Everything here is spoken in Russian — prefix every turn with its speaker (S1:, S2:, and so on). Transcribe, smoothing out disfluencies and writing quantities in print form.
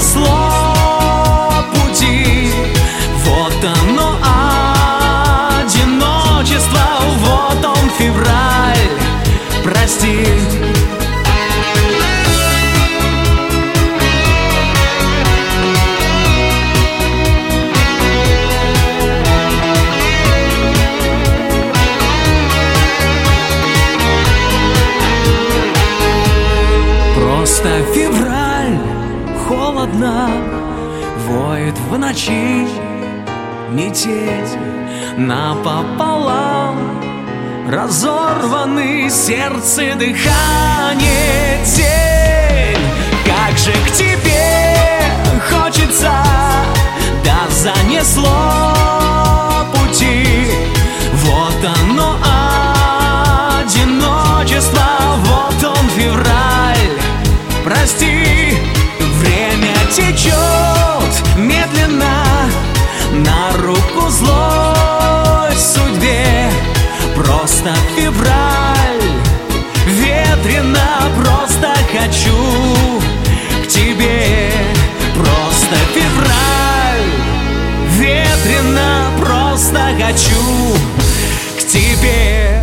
S1: занесло пути. Вот оно одиночество, вот он февраль, прости. Просто февраль, холодно, воет в ночи метель напополам, разорваны сердце, дыхание, тень. Как же к тебе хочется, да занесло пути. Вот оно одиночество, вот он февраль, прости. Время течет медленно, на руку злой судьбе. Просто февраль, ветрено, просто хочу к тебе. Просто февраль, ветрено, просто хочу к тебе.